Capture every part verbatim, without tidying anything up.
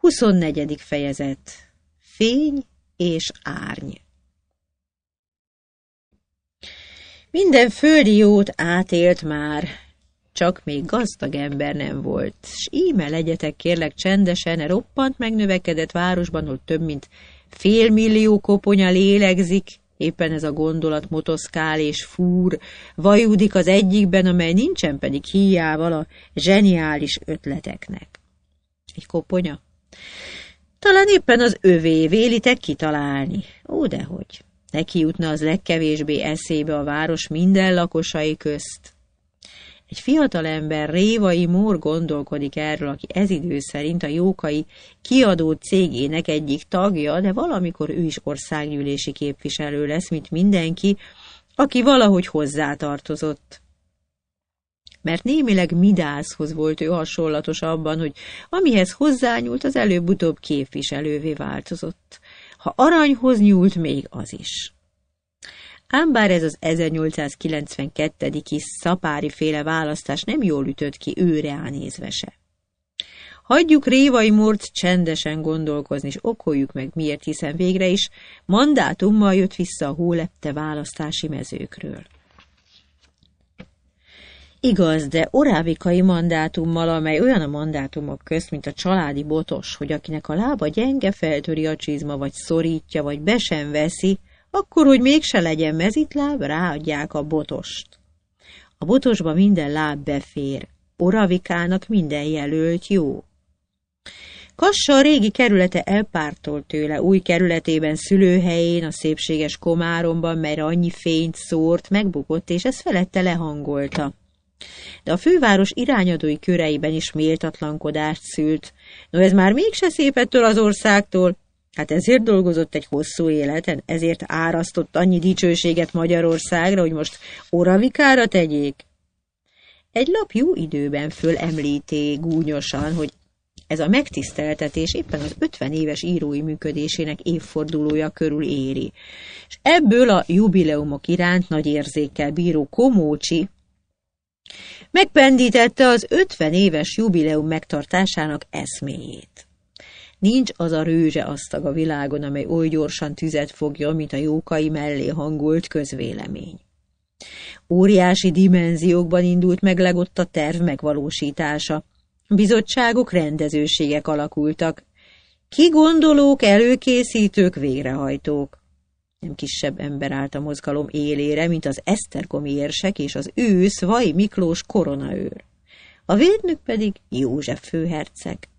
huszonnegyedik fejezet. Fény és árny. Minden földi jót átélt már, csak még gazdag ember nem volt, s íme legyetek kérlek csendesen, e roppant megnövekedett városban, ahol több mint félmillió koponya lélegzik, éppen ez a gondolat motoszkál és fúr, vajúdik az egyikben, amely nincsen pedig híjával a zseniális ötleteknek. Egy koponya? Talán éppen az övé, vélitek kitalálni. Ó, dehogy. Neki jutna az legkevésbé eszébe a város minden lakosai közt. Egy fiatalember, Révai Mór gondolkodik erről, aki ez idő szerint a Jókai kiadó cégének egyik tagja, de valamikor ő is országgyűlési képviselő lesz, mint mindenki, aki valahogy hozzátartozott. Mert némileg Midászhoz volt ő hasonlatos abban, hogy amihez hozzányúlt, az előbb-utóbb képviselővé változott. Ha aranyhoz nyúlt, még az is. Ám bár ez az ezernyolcszázkilencvenkettő. szapári féle választás nem jól ütött ki őre nézve se. Hagyjuk Révai Mórt csendesen gondolkozni, és okoljuk meg miért, hiszen végre is mandátummal jött vissza a hólepte választási mezőkről. Igaz, de orávikai mandátummal, amely olyan a mandátumok közt, mint a családi botos, hogy akinek a lába gyenge, feltöri a csizma, vagy szorítja, vagy be sem veszi, akkor, hogy mégse legyen mezitláb, ráadják a botost. A botosba minden láb befér, Oravikának minden jelölt jó. Kassa a régi kerülete elpártolt tőle, új kerületében, szülőhelyén, a szépséges Komáromban, melyre annyi fényt szórt, megbukott, és ez felette lehangolta. De a főváros irányadói köreiben is méltatlankodást szült. No, ez már mégse szép ettől az országtól. Hát ezért dolgozott egy hosszú életen, ezért árasztott annyi dicsőséget Magyarországra, hogy most Oravikára tegyék. Egy lap jó időben fölemlíté gúnyosan, hogy ez a megtiszteltetés éppen az ötven éves írói működésének évfordulója körül éri. És ebből a jubileumok iránt nagy érzékkel bíró Komócsi megpendítette az ötven éves jubileum megtartásának eszméjét. Nincs az a rőzseasztag a világon, amely oly gyorsan tüzet fogja, mint a Jókai mellé hangolt közvélemény. Óriási dimenziókban indult meg legott a terv megvalósítása. Bizottságok, rendezőségek alakultak. Kigondolók, előkészítők, végrehajtók. Nem kisebb ember állt a mozgalom élére, mint az esztergomi érsek és az ősz Vai Miklós koronaőr. A védnök pedig József főherceg.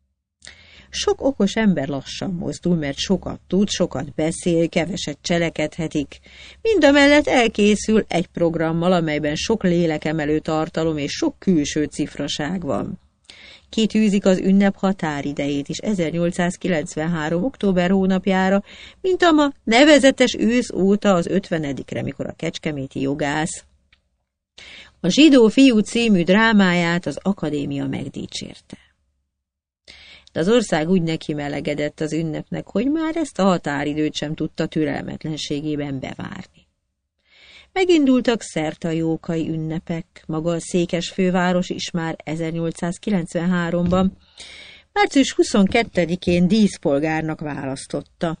Sok okos ember lassan mozdul, mert sokat tud, sokat beszél, keveset cselekedhetik. Mindamellett elkészül egy programmal, amelyben sok lélekemelő tartalom és sok külső cifraság van. Kitűzik az ünnep határidejét is ezernyolcszázkilencvenhárom. október hónapjára, mint a ma nevezetes ősz óta az ötvenedikre, mikor a kecskeméti jogász a Zsidó fiú című drámáját az akadémia megdicsérte. De az ország úgy neki melegedett az ünnepnek, hogy már ezt a határidőt sem tudta türelmetlenségében bevárni. Megindultak szerte a jókai ünnepek, maga a székes főváros is már ezernyolcszázkilencvenháromban, március huszonkettedikén díszpolgárnak választotta.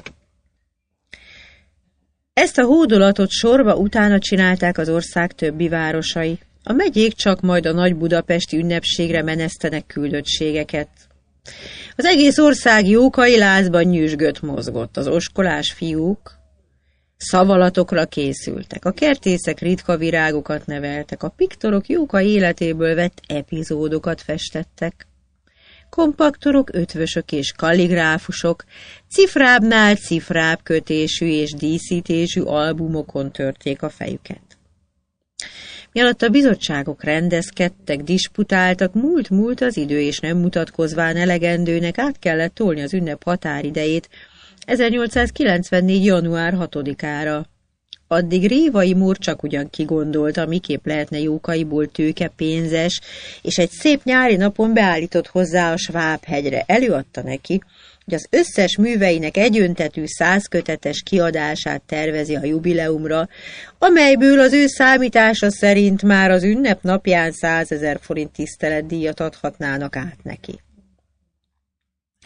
Ezt a hódolatot sorba utána csinálták az ország többi városai. A megyék csak majd a nagy budapesti ünnepségre menesztenek küldöttségeket. Az egész ország jókai lázban nyüzsgött mozgott, az oskolás fiúk szavalatokra készültek, a kertészek ritka virágokat neveltek, a piktorok Jókai életéből vett epizódokat festettek. Kompaktorok, ötvösök és kalligráfusok cifrábbnál cifrább kötésű és díszítésű albumokon törték a fejüket. Mialatt a bizottságok rendezkedtek, disputáltak, múlt-múlt az idő, és nem mutatkozván elegendőnek át kellett tolni az ünnep határidejét ezernyolcszázkilencvennégy. január hatodikára. Addig Révai Mór csak ugyan kigondolta, miképp lehetne Jókaiból tőke pénzes, és egy szép nyári napon beállított hozzá a Sváb-hegyre. Előadta neki, hogy az összes műveinek egyöntetű százkötetes kiadását tervezi a jubileumra, amelyből az ő számítása szerint már az ünnep napján százezer forint tiszteletdíjat adhatnának át neki.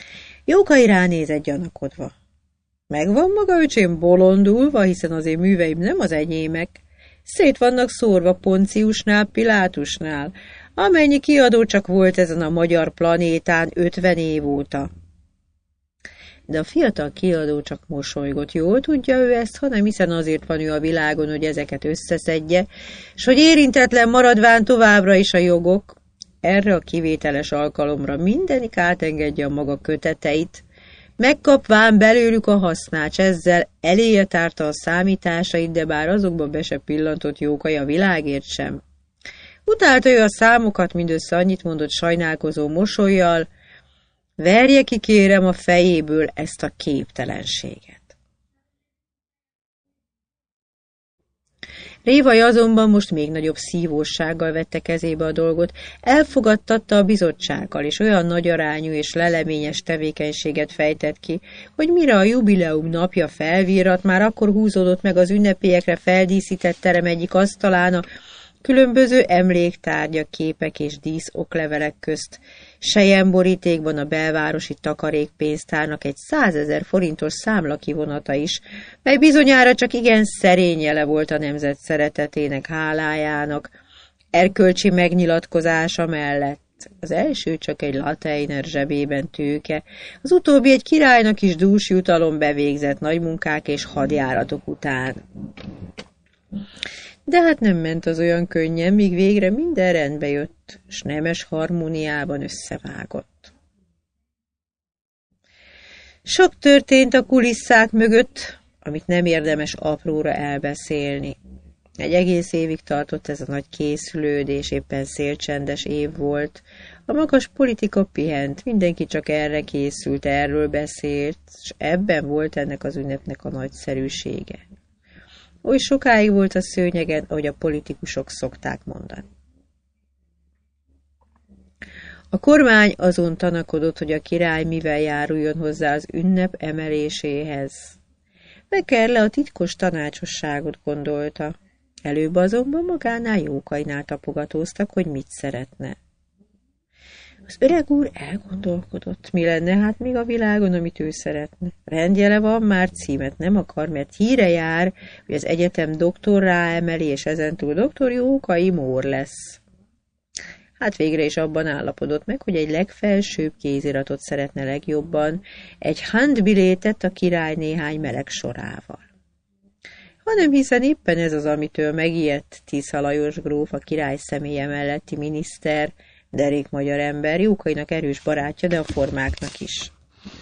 Jókai ránézett gyanakodva. Megvan maga, öcsém, bolondulva, hiszen az én műveim nem az enyémek. Szét vannak szórva Ponciusnál, Pilátusnál, amennyi kiadó csak volt ezen a magyar planétán ötven év óta. De a fiatal kiadó csak mosolygott. Jól tudja ő ezt, hanem hiszen azért van ő a világon, hogy ezeket összeszedje, s hogy érintetlen maradván továbbra is a jogok. Erre a kivételes alkalomra mindenik átengedje a maga köteteit, megkapván belőlük a hasznát, s ezzel eléje tárta a számításait, de bár azokba be se pillantott Jókai a világért sem. Utálta ő a számokat, mindössze annyit mondott sajnálkozó mosollyal, verje ki, kérem, a fejéből ezt a képtelenséget. Révai azonban most még nagyobb szívóssággal vette kezébe a dolgot, elfogadtatta a bizottsággal, és olyan nagyarányú és leleményes tevékenységet fejtett ki, hogy mire a jubileum napja felvirrat, már akkor húzódott meg az ünnepélyekre feldíszített terem egyik asztalán a különböző emléktárgyak, képek és díszoklevelek közt. Selyemborítékban a belvárosi takarékpénztárnak egy százezer forintos számlakivonata is, mely bizonyára csak igen szerény jele volt a nemzet szeretetének, hálájának, erkölcsi megnyilatkozása mellett. Az első csak egy lateiner zsebében tőke, az utóbbi egy királynak is dús jutalom bevégzett nagy munkák és hadjáratok után. De hát nem ment az olyan könnyen, míg végre minden rendbe jött, s nemes harmóniában összevágott. Sok történt a kulisszák mögött, amit nem érdemes apróra elbeszélni. Egy egész évig tartott ez a nagy készülődés, éppen szélcsendes év volt. A magas politika pihent, mindenki csak erre készült, erről beszélt, és ebben volt ennek az ünnepnek a nagyszerűsége. Oly sokáig volt a szőnyegen, ahogy a politikusok szokták mondani. A kormány azon tanakodott, hogy a király mivel járuljon hozzá az ünnep emeléséhez. Bekerle a titkos tanácsosságot gondolta. Előbb azonban magánál Jókainál tapogatóztak, hogy mit szeretne. Az öreg úr elgondolkodott, mi lenne hát még a világon, amit ő szeretne. Rendjele van, már címet nem akar, mert híre jár, hogy az egyetem doktorrá emeli, és ezentúl doktor Jókai Mór lesz. Hát végre is abban állapodott meg, hogy egy legfelsőbb kéziratot szeretne legjobban, egy handbilétet a király néhány meleg sorával. Hanem hiszen éppen ez az, amitől megijedt Tisza Lajos gróf, a király személye melletti miniszter, derék magyar ember, Jókainak erős barátja, de a formáknak is.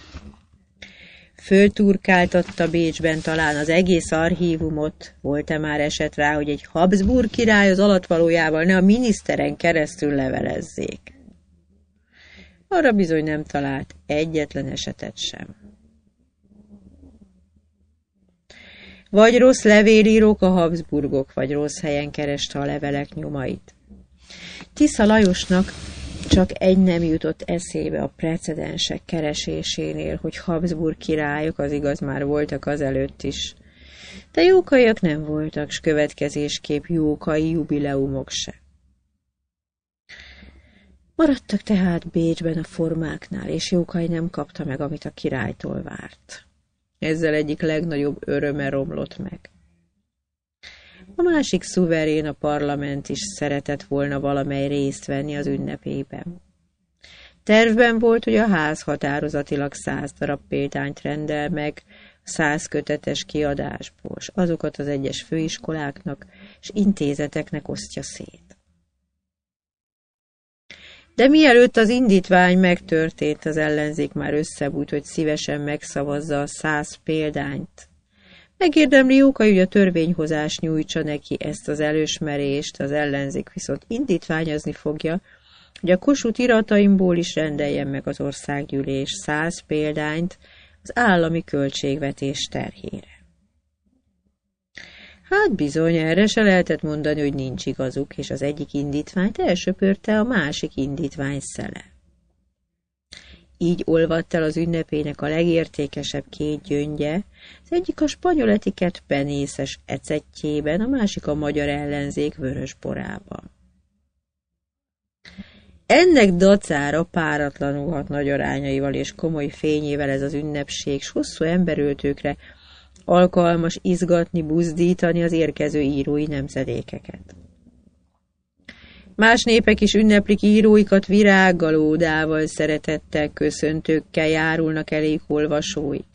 Fölturkáltatta Bécsben talán az egész archívumot, volt-e már eset rá, hogy egy Habsburg király az alattvalójával ne a miniszteren keresztül levelezzék. Arra bizony nem talált egyetlen esetet sem. Vagy rossz levélírók a Habsburgok, vagy rossz helyen kereste a levelek nyomait. Tisza Lajosnak csak egy nem jutott eszébe a precedensek keresésénél, hogy Habsburg királyok, az igaz, már voltak azelőtt is. De jókaiak nem voltak, s következésképp jókai jubileumok se. Maradtak tehát Bécsben a formáknál, és Jókai nem kapta meg, amit a királytól várt. Ezzel egyik legnagyobb öröme romlott meg. A másik szuverén, a parlament is szeretett volna valamely részt venni az ünnepében. Tervben volt, hogy a ház határozatilag száz darab példányt rendel meg száz kötetes kiadásból, s azokat az egyes főiskoláknak és intézeteknek osztja szét. De mielőtt az indítvány megtörtént, az ellenzék már összebújt, hogy szívesen megszavazza a száz példányt. Megérdemli Jókai, hogy a törvényhozás nyújtsa neki ezt az elismerést, az ellenzék viszont indítványozni fogja, hogy a Kossuth irataimból is rendeljen meg az országgyűlés száz példányt az állami költségvetés terhére. Hát bizony, erre se lehetett mondani, hogy nincs igazuk, és az egyik indítványt elsöpörte a másik indítvány szele. Így olvadt el az ünnepének a legértékesebb két gyöngye, az egyik a spanyol etikett penészes ecettjében, a másik a magyar ellenzék vörös borában. Ennek dacára páratlanul hat nagy arányaival és komoly fényével ez az ünnepség, s hosszú emberöltőkre alkalmas izgatni, buzdítani az érkező írói nemzedékeket. Más népek is ünneplik íróikat virággal, ódával, szeretettel, köszöntőkkel járulnak eléjük olvasóik.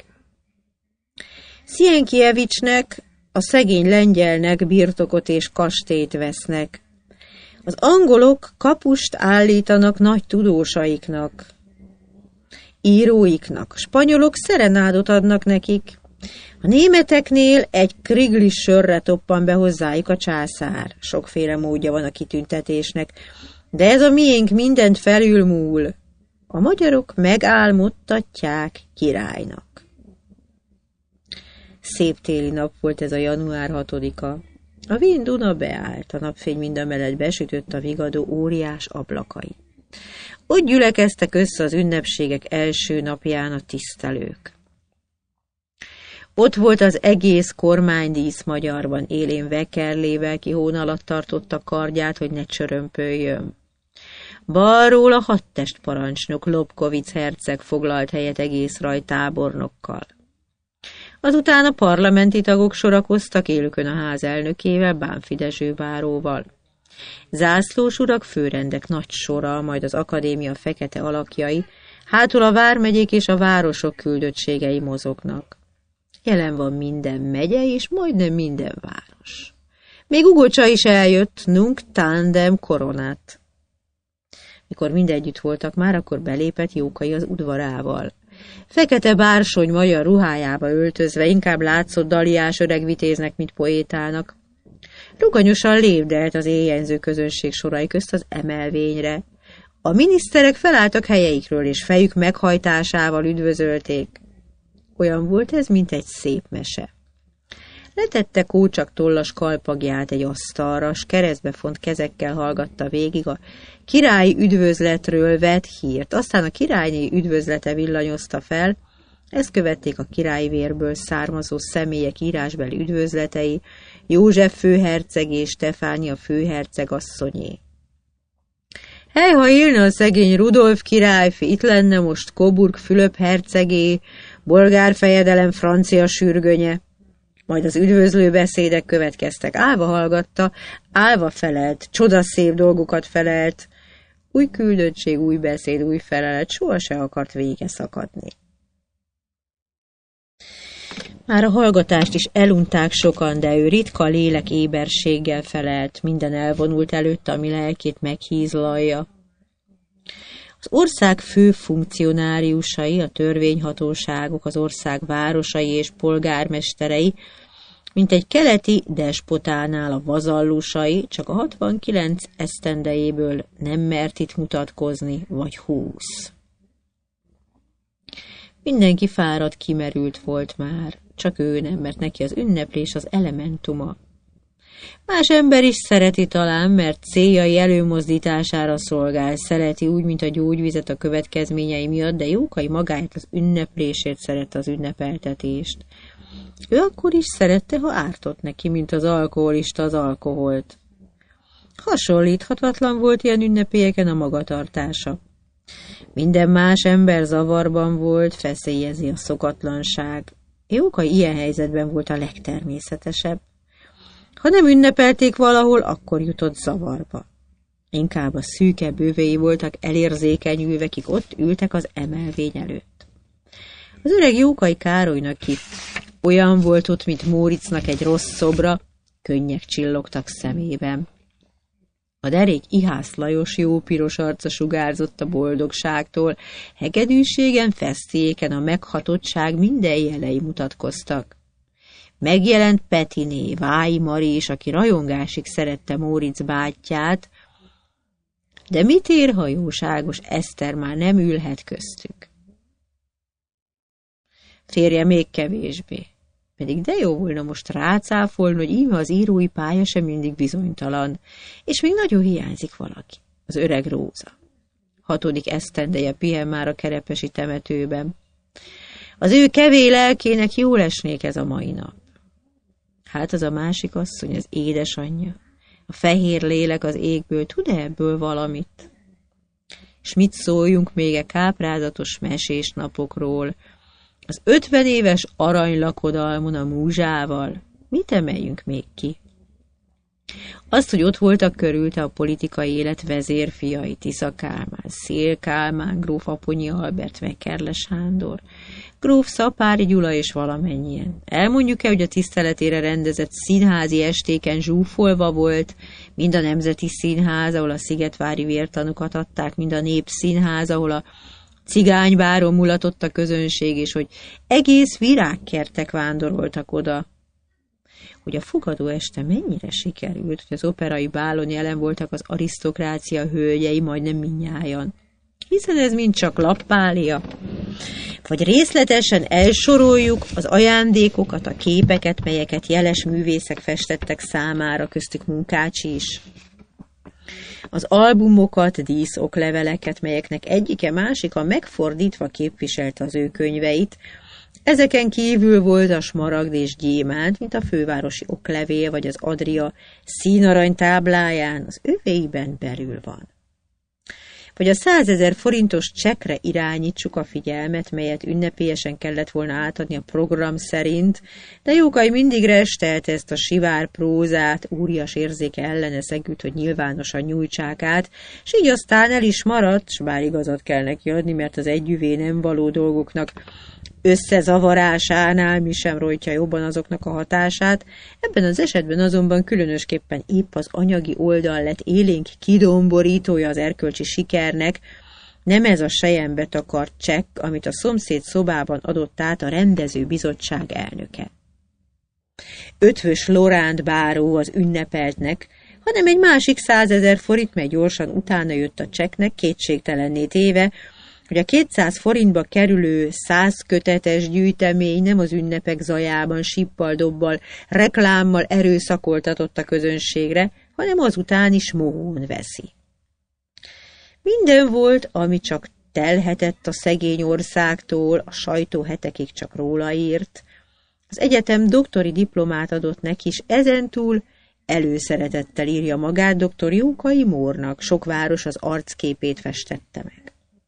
Sienkiewicznek, a szegény lengyelnek birtokot és kastélyt vesznek. Az angolok kapust állítanak nagy tudósaiknak, íróiknak, a spanyolok szerenádot adnak nekik. A németeknél egy kriglis sörre toppan be hozzájuk a császár. Sokféle módja van a kitüntetésnek, de ez a miénk mindent felülmúl. A magyarok megálmodtatják királynak. Szép téli nap volt ez a január hatodika. A Vén Duna beállt, a napfény mindamellett besütött a vigadó óriás ablakai. Ott gyülekeztek össze az ünnepségek első napján a tisztelők. Ott volt az egész kormánydísz magyarban, élén vekerlével, ki hón alatt tartotta kardját, hogy ne csörömpöljön. Balról a hadtest parancsnok Lobkowicz herceg foglalt helyet egész rajtábornokkal. Azután a parlamenti tagok sorakoztak élükön a ház elnökével, Bánffy Dezső báróval. Zászlós urak, főrendek nagy sora, majd az akadémia fekete alakjai, hátul a vármegyék és a városok küldöttségei mozognak. Jelen van minden megye és majdnem minden város. Még Ugocsa is eljött, nunc tandem coronat. Mikor mindegyütt voltak már, akkor belépett Jókai az udvarával. Fekete bársony magyar ruhájába öltözve, inkább látszott daliás öreg vitéznek, mint poétának. Ruganyosan lépdelt az éjjenző közönség sorai közt az emelvényre. A miniszterek felálltak helyeikről, és fejük meghajtásával üdvözölték. Olyan volt ez, mint egy szép mese. Letette kócsak tollas kalpagját egy asztalra, s keresztbe font kezekkel hallgatta végig a királyi üdvözletről vett hírt. Aztán a királyné üdvözlete villanyozta fel, ezt követték a királyi vérből származó személyek írásbeli üdvözletei, József főherceg és Stefánia főherceg asszonyé. Hely, ha élne a szegény Rudolf királyfi, itt lenne most Coburg Fülöp hercegé, bolgár fejedelem francia sürgönye. Majd az üdvözlő beszédek következtek. Állva hallgatta, állva felelt, csodaszép dolgokat felelt. Új küldöttség, új beszéd, új felelet, soha se akart vége szakadni. Már a hallgatást is elunták sokan, de ő ritka lélek éberséggel felelt, minden elvonult előtt, ami lelkét meghízlalja. Az ország fő funkcionáriusai, a törvényhatóságok, az ország városai és polgármesterei, mint egy keleti despotánál a vazallusai, csak a hatvankilenc esztendejéből nem mert itt mutatkozni, vagy húsz. Mindenki fáradt, kimerült volt már, csak ő nem, mert neki az ünneplés az elementuma. Más ember is szereti talán, mert céljai előmozdítására szolgál, szereti úgy, mint a gyógyvizet a következményei miatt, de Jókai magáért az ünneplésért szerette az ünnepeltetést. Ő akkor is szerette, ha ártott neki, mint az alkoholista az alkoholt. Hasonlíthatatlan volt ilyen ünnepélyeken a magatartása. Minden más ember zavarban volt, feszélyezi a szokatlanság. Jókai ilyen helyzetben volt a legtermészetesebb. Ha nem ünnepelték valahol, akkor jutott zavarba. Inkább a szűkebb övéi voltak elérzékenyülve, kik ott ültek az emelvény előtt. Az öreg Jókai Károlynak ki olyan volt ott, mint Móricznak egy rossz szobra, könnyek csillogtak szemében. A derék Ihász Lajos jó piros arca sugárzott a boldogságtól, hegedűségen, fesztiéken a meghatottság minden jelei mutatkoztak. Megjelent Petiné, Vályi Mari is, aki rajongásig szerette Móricz bátyját, de mit ér, ha jóságos Eszter már nem ülhet köztük? Férje még kevésbé. Pedig de jó volna most rácáfolni, hogy íme az írói pálya sem mindig bizonytalan, és még nagyon hiányzik valaki, az öreg Róza. Hatodik esztendeje pihen már a kerepesi temetőben. Az ő kevé lelkének jól esnék ez a mai nap. Hát az a másik asszony, az édesanyja, a fehér lélek az égből, tud-e ebből valamit? S mit szóljunk még e káprázatos mesés napokról? Az ötven éves aranylakodalmon a múzsával? Mit emeljünk még ki? Azt, hogy ott voltak körülte a politikai élet vezérfiai, Tisza Kálmán, Széll Kálmán, gróf Aponyi Albert, Meckerle Sándor, gróf Szapáry Gyula és valamennyien. Elmondjuk-e, hogy a tiszteletére rendezett színházi estéken zsúfolva volt, mind a Nemzeti Színház, ahol a szigetvári vértanukat adták, mind a Népszínház, ahol a cigánybáron mulatott a közönség, és hogy egész virágkertek vándoroltak oda. Hogy a fogadó este mennyire sikerült, hogy az operai bálon jelen voltak az arisztokrácia hölgyei, majdnem mindnyájan. Hiszen ez mind csak lappália. Vagy részletesen elsoroljuk az ajándékokat, a képeket, melyeket jeles művészek festettek számára, köztük Munkácsi is. Az albumokat, díszokleveleket, melyeknek egyike másika megfordítva képviselte az ő könyveit. Ezeken kívül volt a smaragd és gyémánt, mint a fővárosi oklevél vagy az Adria színarany tábláján, az övéiben belül van. Vagy a százezer forintos csekkre irányítsuk a figyelmet, melyet ünnepélyesen kellett volna átadni a program szerint, de Jókai mindig restelte ezt a sivár prózát, úrias érzéke ellene szegült, hogy nyilvánosan nyújtsák át, s így aztán el is maradt, s bár igazat kell neki adni, mert az együvé nem való dolgoknak összezavarásánál mi sem rojtja jobban azoknak a hatását, ebben az esetben azonban különösképpen épp az anyagi oldal lett élénk kidomborítója az erkölcsi sikernek, nem ez a selyembe takart csekk, amit a szomszéd szobában adott át a rendezőbizottság elnöke. Ötvös Loránd báró az ünnepeltnek, hanem egy másik százezer forint, mely gyorsan utána jött a csekknek, kétségtelenné téve, hogy a kétszáz forintba kerülő száz kötetes gyűjtemény nem az ünnepek zajában, sippal-dobbal, reklámmal erőszakoltatott a közönségre, hanem azután is mohón veszi. Minden volt, ami csak telhetett a szegény országtól, a sajtó hetekig csak róla írt. Az egyetem doktori diplomát adott neki, és ezentúl előszeretettel írja magát doktor Jókai Mórnak, sok város az arcképét festette meg.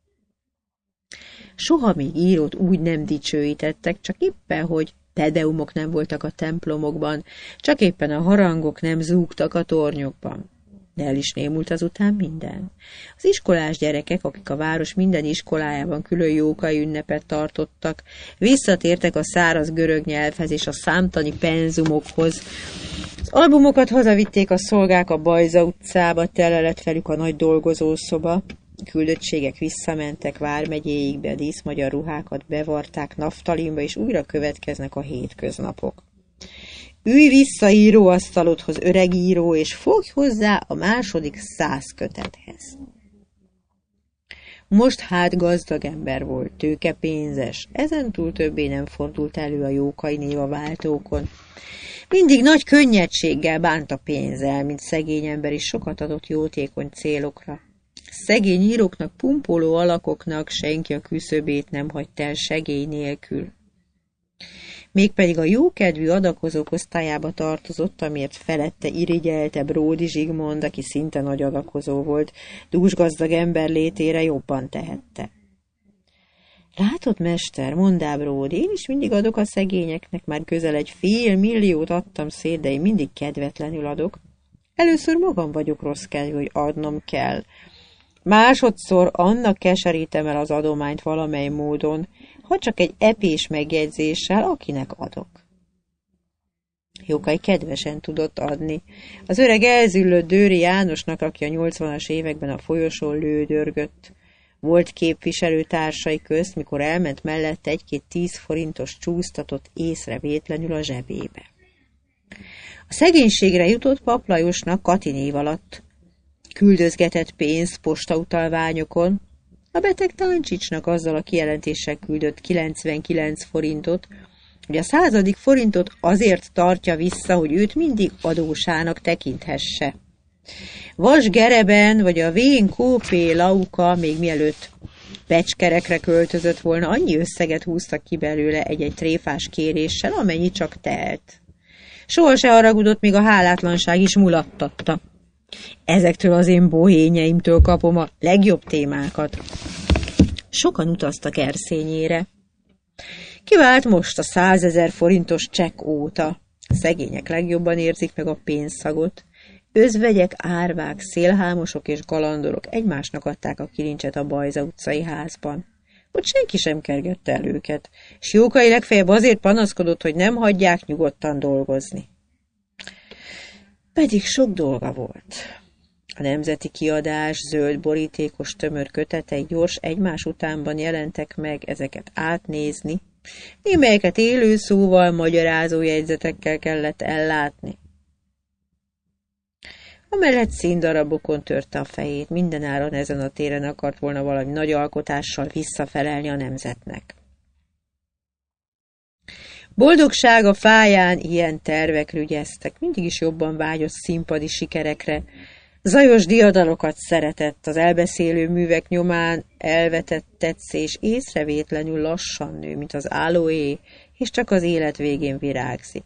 Soha még írót úgy nem dicsőítettek, csak éppen, hogy tedeumok nem voltak a templomokban, csak éppen a harangok nem zúgtak a tornyokban. De el is némult azután minden. Az iskolás gyerekek, akik a város minden iskolájában külön Jókai ünnepet tartottak, visszatértek a száraz görög nyelvhez és a számtani penzumokhoz. Az albumokat hazavitték a szolgák a Bajza utcába, tele lett velük a nagy dolgozószoba. Küldöttségek visszamentek vármegyéikbe, a díszmagyar ruhákat bevarták naftalinba, és újra következnek a hétköznapok. Ülj vissza íróasztalodhoz, öreg író, és fogj hozzá a második száz kötethez. Most hát gazdag ember volt, tőkepénzes, ezentúl többé nem fordult elő a Jókai név a váltókon. Mindig nagy könnyedséggel bánt a pénzzel, mint szegény ember is sokat adott jótékony célokra. Szegény íróknak, pumpoló alakoknak senki a küszöbét nem hagyta el segély nélkül. Mégpedig a jókedvű adakozók osztályába tartozott, amiért felette irigyelte Bródi Zsigmond, aki szinte nagy adakozó volt, dúsgazdag ember létére jobban tehette. Látod, mester, mondá Bródi, én is mindig adok a szegényeknek, már közel egy fél milliót adtam szét, de én mindig kedvetlenül adok. Először magam vagyok rossz kedvű, hogy adnom kell. Másodszor annak keserítem el az adományt valamely módon, ha csak egy epés megjegyzéssel, akinek adok. Jókai kedvesen tudott adni. Az öreg elzüllött Dőri Jánosnak, aki a nyolcvanas években a folyosón lődörgött. Volt képviselőtársai közt, mikor elment mellette egy-két tíz forintos csúsztatott észrevétlenül a zsebébe. A szegénységre jutott Pap Lajosnak Kati név alatt küldözgetett pénzt postautalványokon, a beteg Tancsicsnak azzal a kijelentéssel küldött kilencvenkilenc forintot, hogy a századik forintot azért tartja vissza, hogy őt mindig adósának tekinthesse. Vas Gereben vagy a vén Kópé Lauka még mielőtt becskerekre költözött volna, annyi összeget húztak ki belőle egy-egy tréfás kéréssel, amennyi csak telt. Soha se haragudott, még a hálátlanság is mulattatta. Ezektől az én bohényeimtől kapom a legjobb témákat. Sokan utaztak Erszényére. Kivált most a százezer forintos csekk óta. A szegények legjobban érzik meg a pénzszagot. Özvegyek, árvák, szélhámosok és galandorok egymásnak adták a kilincset a Bajza utcai házban. Ott senki sem kergette el őket, és Jókai legfeljebb azért panaszkodott, hogy nem hagyják nyugodtan dolgozni. Pedig sok dolga volt. A nemzeti kiadás zöld borítékos tömör kötetei gyors egymás utánban jelentek meg, ezeket átnézni, némelyeket élő szóval, magyarázó jegyzetekkel kellett ellátni. Amellett színdarabokon törte a fejét, mindenáron ezen a téren akart volna valami nagy alkotással visszafelelni a nemzetnek. Boldogsága fáján ilyen tervek rügyeztek, mindig is jobban vágyott színpadi sikerekre, zajos diadalokat szeretett, az elbeszélő művek nyomán elvetett tetszés észrevétlenül lassan nő, mint az aloé, és csak az élet végén virágzik.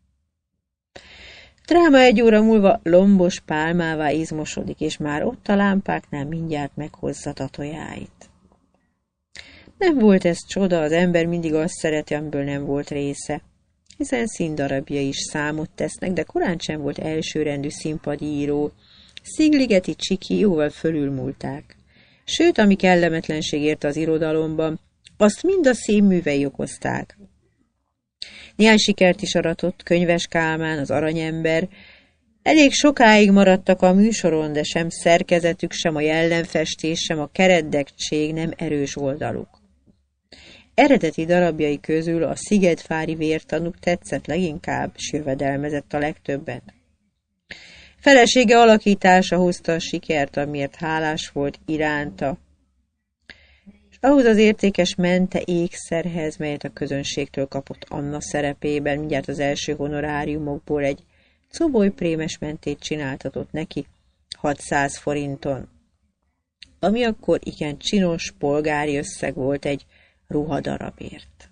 Dráma egy óra múlva lombos pálmává izmosodik, és már ott a lámpáknál mindjárt meghozza tatójáit. Nem volt ez csoda, az ember mindig azt szereti, amiből nem volt része, hiszen színdarabjai is számot tesznek, de korán sem volt elsőrendű színpadi író. Szigligeti Csiki jóval fölülmúlták. Sőt, ami kellemetlenség érte az irodalomban, azt mind a színművei okozták. Néhány sikert is aratott, Könyves Kálmán, az Aranyember. Elég sokáig maradtak a műsoron, de sem szerkezetük, sem a jellemfestés, sem a keretdegtség nem erős oldaluk. Eredeti darabjai közül a Szigetvári Vértanúk tetszett leginkább, s jövedelmezett a legtöbbet. Felesége alakítása hozta a sikert, amiért hálás volt iránta, és ahhoz az értékes mente ékszerhez, melyet a közönségtől kapott Anna szerepében, mindjárt az első honoráriumokból egy coboly prémes mentét csináltatott neki hatszáz forinton, ami akkor igen csinos polgári összeg volt egy ruhadarabért.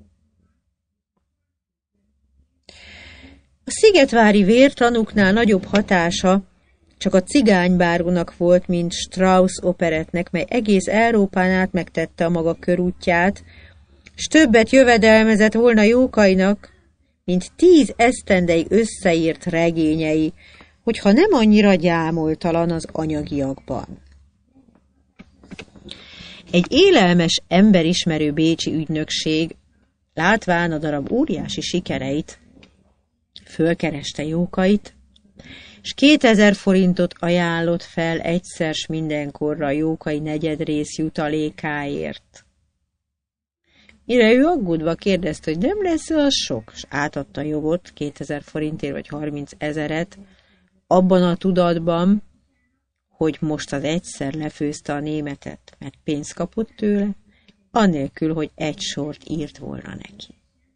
A Szigetvári Vértanúknál nagyobb hatása csak a Cigánybárónak volt, mint Strauss operettnek, mely egész Európán át megtette a maga körútját, s többet jövedelmezett volna Jókainak, mint tíz esztendeig összeírt regényei, hogyha nem annyira gyámoltalan az anyagiakban. Egy élelmes, emberismerő bécsi ügynökség, látván a darab óriási sikereit, fölkereste Jókait, és kétezer forintot ajánlott fel egyszer s mindenkorra a Jókai negyedrész jutalékáért. Mire ő aggódva kérdezte, hogy nem lesz az sok, és átadta a jogot, kétezer forintért vagy harminc ezeret, abban a tudatban, hogy most az egyszer lefőzte a németet, mert pénzt kapott tőle, annélkül, hogy egy sort írt volna neki.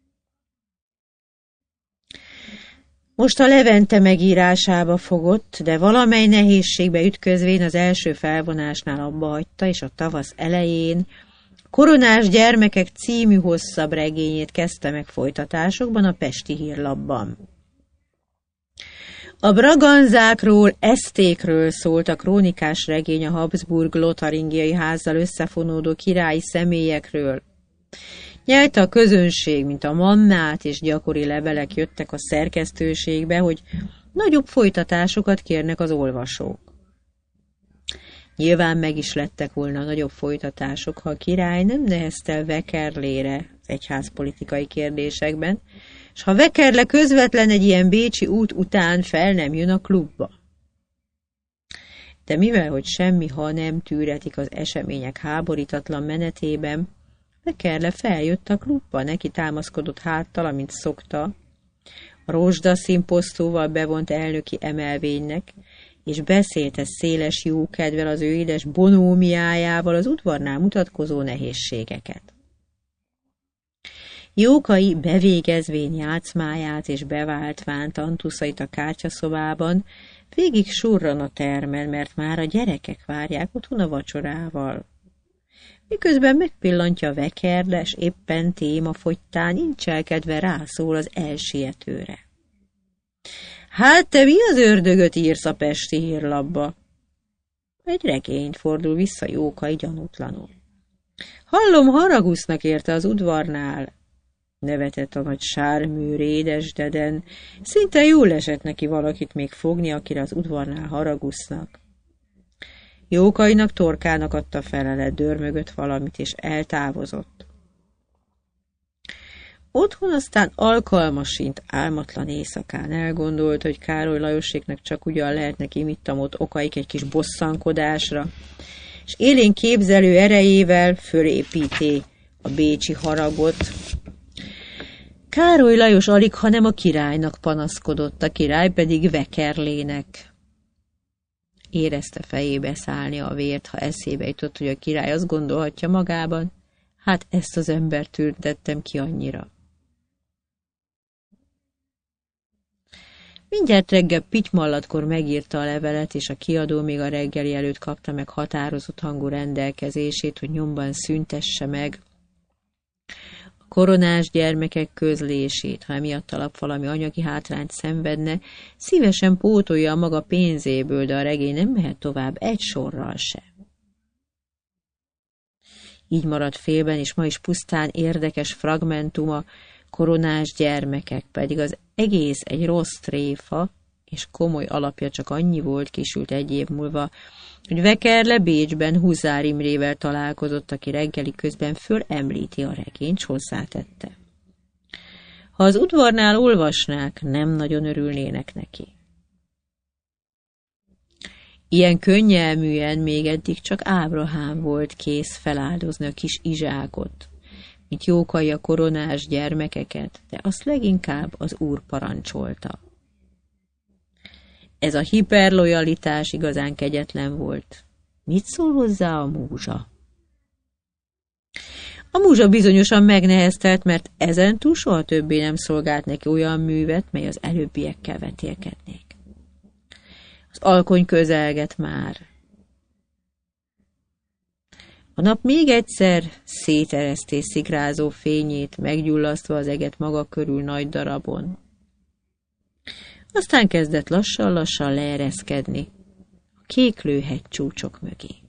Most a Levente megírásába fogott, de valamely nehézségbe ütközvén az első felvonásnál abba hagyta, és a tavasz elején Koronás gyermekek című hosszabb regényét kezdte meg folytatásokban a Pesti Hírlapban. A braganzákról, esztékről szólt a krónikás regény a Habsburg-lotaringiai házzal összefonódó királyi személyekről. Nyelte a közönség, mint a mannát, és gyakori levelek jöttek a szerkesztőségbe, hogy nagyobb folytatásokat kérnek az olvasók. Nyilván meg is lettek volna nagyobb folytatások, ha a király nem neheztel Vekerlére az egyházpolitikai kérdésekben, és ha Vekerle közvetlen egy ilyen bécsi út után fel nem jön a klubba. De mivel, hogy semmi, ha nem tűretik az események háborítatlan menetében, Vekerle feljött a klubba, neki támaszkodott háttal, amint szokta, a rozsdaszín posztóval bevont elnöki emelvénynek, és beszélt széles jókedvel az ő édes bonómiájával az udvarnál mutatkozó nehézségeket. Jókai bevégezvén játszmáját és beváltván tantuszait a kártyaszobában, végig surran a termen, mert már a gyerekek várják otthon a vacsorával. Miközben megpillantja Vekerle, s éppen témafogytán incselkedve rászól az elsietőre. Hát te mi az ördögöt írsz a pesti hírlapba? Egy regényt, fordul vissza Jókai gyanútlanul. Hallom, haragusznak érte az udvarnál. Nevetett a nagy sármű rédes deden. Szinte jól esett neki valakit még fogni, akire az udvarnál haragusznak. Jókainak torkának adta felelet, dörmögött valamit, és eltávozott. Otthon aztán alkalmasint álmatlan éjszakán elgondolt, hogy Károly Lajoséknak csak ugyan lehetnek imittamot okaik egy kis bosszankodásra, és élén képzelő erejével fölépíti a bécsi haragot. Károly Lajos alig, hanem a királynak panaszkodott, a király pedig Vekerlének. Érezte fejébe szállni a vért, ha eszébe jutott, hogy a király azt gondolhatja magában, hát ezt az embert tüntettem ki annyira. Mindjárt reggel pitymallatkor megírta a levelet, és a kiadó még a reggeli előtt kapta meg határozott hangú rendelkezését, hogy nyomban szüntesse meg a koronás gyermekek közlését, ha emiatt a lap valami anyagi hátrányt szenvedne, szívesen pótolja a maga pénzéből, de a regény nem mehet tovább egy sorral sem. Így maradt félben, és ma is pusztán érdekes fragmentuma, koronás gyermekek, pedig az egész egy rossz tréfa, és komoly alapja csak annyi volt, kisült egy év múlva, hogy Vekerle Bécsben Huzár Imrével találkozott, aki reggeli közben fölemlíti a regényt, s hozzátette. Ha az udvarnál olvasnák, nem nagyon örülnének neki. Ilyen könnyelműen még eddig csak Ábrahám volt kész feláldozni a kis Izsákot, mint Jókai a koronás gyermekeket, de azt leginkább az úr parancsolta. Ez a hiperlojalitás igazán kegyetlen volt. Mit szól hozzá a múzsa? A múzsa bizonyosan megneheztelt, mert ezentúl soha többé nem szolgált neki olyan művet, mely az előbbiekkel vetélkednék. Az alkony közelget már. A nap még egyszer szétereszté szikrázó fényét, meggyullasztva az eget maga körül nagy darabon. Aztán kezdett lassan-lassan leereszkedni a kéklő hegycsúcsok mögé.